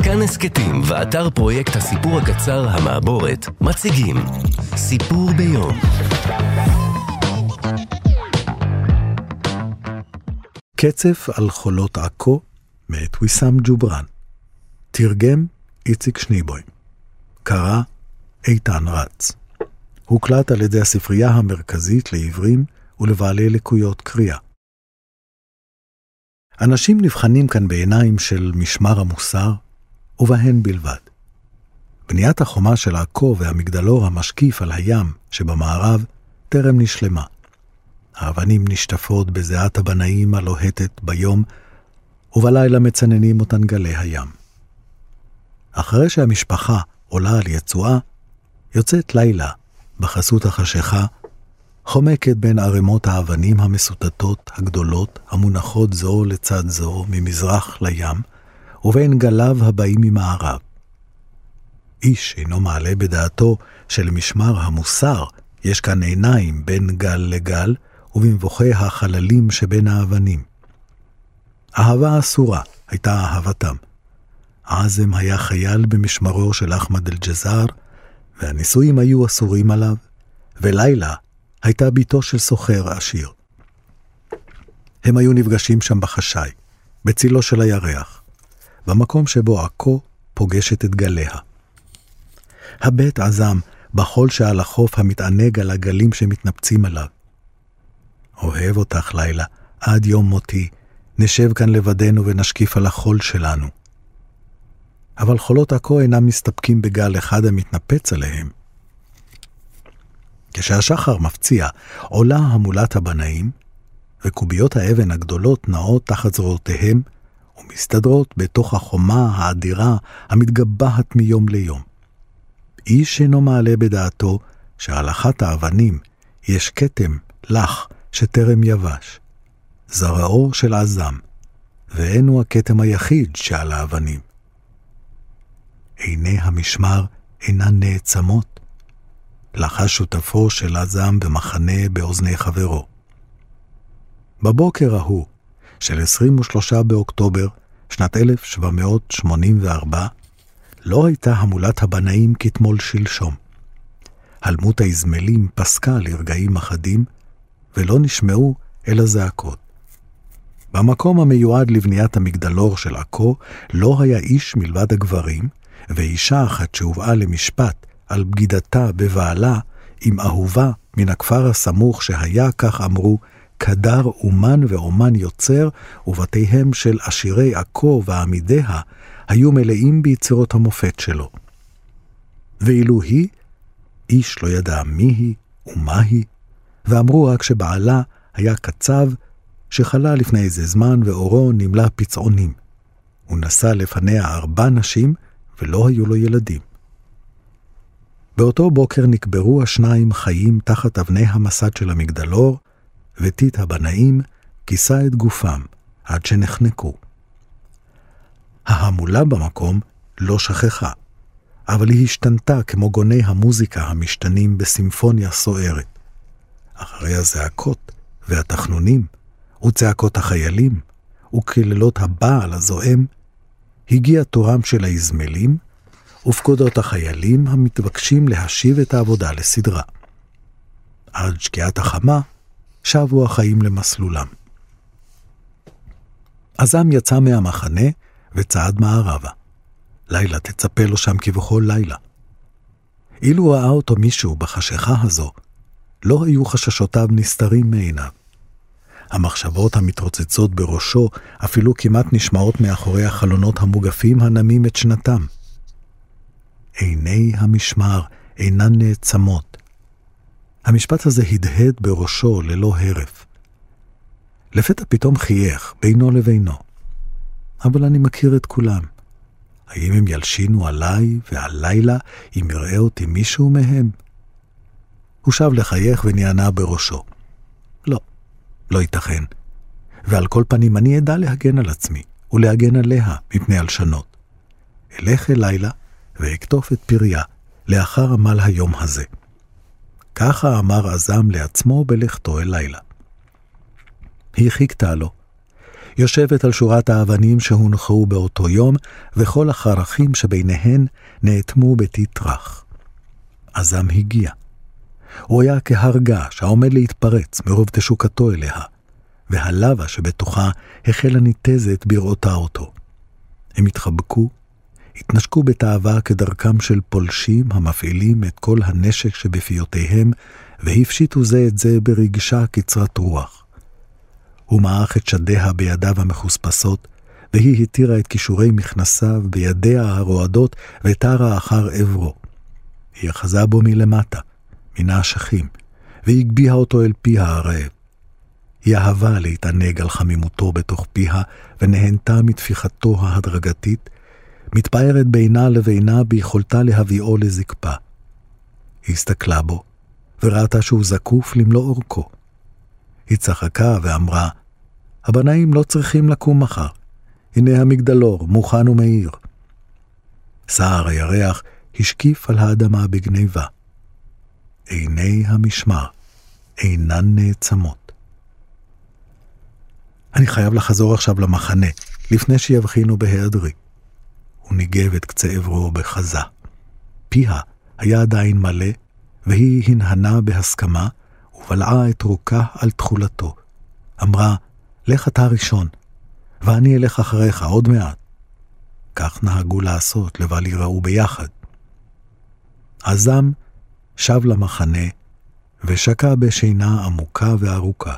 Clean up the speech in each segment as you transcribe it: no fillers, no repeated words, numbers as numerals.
כאן הסקטים ואתר פרויקט הסיפור הקצר המעבורת מציגים סיפור ביום. קצף על חולות עכו מאת ויסאם ג'וברן. תרגם איציק שניבוים. קרא איתן רץ. הוקלט על ידי הספרייה המרכזית לעברים ולבעלי לקויות קריאה. אנשים נבחנים כאן בעיניים של משמר המוסר, ובהן בלבד. בניית החומה של עכו והמגדלור המשקיף על הים שבמערב טרם נשלמה. האבנים נשטפות בזיעת הבנאים הלוהטת ביום, ובלילה מצננים אותן גלי הים. אחרי שהמשפחה עולה על יצואה, יוצאת לילה בחסות החשיכה, חומקת בין ערימות האבנים המסוטטות הגדולות המונחות זו לצד זו ממזרח לים, ובין גליו הבאים ממערב. איש אינו מעלה בדעתו שלמשמר המוסר יש כאן עיניים בין גל לגל, ובמבוכי החללים שבין האבנים. אהבה אסורה הייתה אהבתם. עזם היה חייל במשמרו של אחמד אל-ג'זאר, והניסויים היו אסורים עליו, ולילה הייתה ביתו של סוחר עשיר. הם היו נפגשים שם בחשאי, בצילו של הירח, במקום שבו עכו פוגשת את גליה. הבית עזם בחול שעל החוף המתענג על הגלים שמתנפצים עליו. אוהב אותך לילה, עד יום מותי, נשב כאן לבדנו ונשקיף על החול שלנו. אבל חולות עכו אינם מסתפקים בגל אחד המתנפץ עליהם. כשהשחר מפציע, עולה המולת הבנאים, וקוביות האבן הגדולות נעות תחת זרועותיהם, ומסתדרות בתוך החומה האדירה המתגבהת מיום ליום. איש אינו מעלה בדעתו שעל אחת האבנים יש כתם לח שטרם יבש, זרעו של עזם, ואינו הכתם היחיד שעל האבנים. עיני המשמר אינן נעצמות, לחש שותפו של עזם במחנה באוזני חברו. בבוקר ההוא של 23 באוקטובר שנת 1784, לא הייתה המולת הבנאים כתמול שלשום. הלמות האזמלים פסקה לרגעים אחדים, ולא נשמעו אלא זעקות. במקום המיועד לבניית המגדלור של עכו לא היה איש מלבד הגברים, ואישה אחת שהובאה למשפט על בגידתה בבעלה עם אהובה מן הכפר הסמוך שהיה, כך אמרו, קדר אומן ואומן יוצר, ובתיהם של עשירי עכו ועמידיה היו מלאים ביצירות המופת שלו. ואילו היא, איש לא ידע מי היא ומה היא, ואמרו רק שבעלה היה קצב שחלה לפני איזה זמן ואורו נמלא פצעונים. הוא נשא לפניה 4 נשים ולא היו לו ילדים. באותו בוקר נקברו השניים חיים תחת אבני המסד של המגדלור, ותית הבנאים כיסה את גופם עד שנחנקו. ההמולה במקום לא שכחה, אבל היא השתנתה כמו גוני המוזיקה המשתנים בסימפוניה סוערת. אחרי הזעקות והתחנונים וצעקות החיילים וקללות הבעל הזועם, הגיע תורם של האזמלים ופקודות החיילים המתבקשים להשיב את העבודה לסדרה. עד שקיעת החמה שבו החיים למסלולם. עזם יצא מהמחנה וצעד מערבה. לילה תצפה לו שם כבכל לילה. אילו ראה אותו מישהו בחשיכה הזו, לא היו חששותיו נסתרים מעיניו. המחשבות המתרוצצות בראשו אפילו כמעט נשמעות מאחורי החלונות המוגפים הנמים את שנתם. עיני המשמר אינן נעצמות. המשפט הזה הדהד בראשו ללא הרף. לפתע פתאום חייך בינו לבינו. אבל אני מכיר את כולם. האם הם ילשינו עליי ועל לילה אם יראה אותי מישהו מהם? הוא שב לחייך ונענה בראשו. לא ייתכן. ועל כל פנים אני אדע להגן על עצמי ולהגן עליה מפני הלשנות. אלך אל לילה ואקטוף את פריה לאחר עמל היום הזה. ככה אמר עזם לעצמו בלכתו אל לילה. היא חיכתה לו. יושבת על שורת האבנים שהונחו באותו יום, וכל החרכים שביניהן נאטמו בטיט רך. עזם הגיע. הוא היה כהר געש העומד להתפרץ מרוב תשוקתו אליה, והלבה שבתוכה החלה ניתזת בראותה אותו. הם התחבקו, התנשקו בתאווה כדרכם של פולשים המפעילים את כל הנשק שבפיותיהם, והפשיטו זה את זה ברגשה קצרת רוח. הוא מעך את שדיה בידיו המחוספסות, והיא התירה את כישורי מכנסיו בידיה הרועדות ותרה אחר עברו. היא אחזה בו מלמטה, מן האשכים, והגביעה אותו אל פיה הרעב. היא אהבה להתענג על חמימותו בתוך פיה, ונהנתה מתפיחתו ההדרגתית, מתפארת בינה לבינה ביכולתה להביאו לזקפה. היא הסתכלה בו, וראתה שהוא זקוף למלוא אורכו. היא צחקה ואמרה, הבנאים לא צריכים לקום מחר, הנה המגדלור מוכן ומאיר. שער הירח השקיף על האדמה בגניבה. עיני המשמר אינן נעצמות. אני חייב לחזור עכשיו למחנה, לפני שיבחינו בהיעדרי. הוא ניגב את קצה עברו בחזה. פיה היה עדיין מלא, והיא הנהנה בהסכמה, ובלעה את רוקה על תחולתו. אמרה, לך אתה ראשון, ואני אלך אחריך עוד מעט. כך נהגו לעשות, לבל יראו ביחד. עזם שב למחנה, ושקע בשינה עמוקה וארוכה.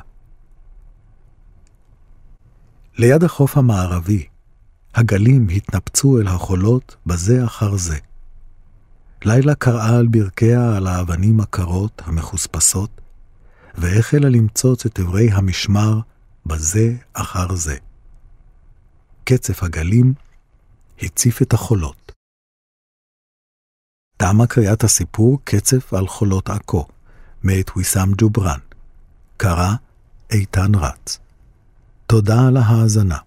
ליד החוף המערבי, הגלים התנפצו אל החולות בזה אחר זה. לילה קראה על ברכיה על האבנים הקרות המחוספסות, והחלה למצוץ את עברי המשמר בזה אחר זה. קצף הגלים הציף את החולות. טעמה קריאת הסיפור קצף על חולות עכו, מאת ויסאם ג'וברן. קרא איתן רץ. תודה על ההאזנה.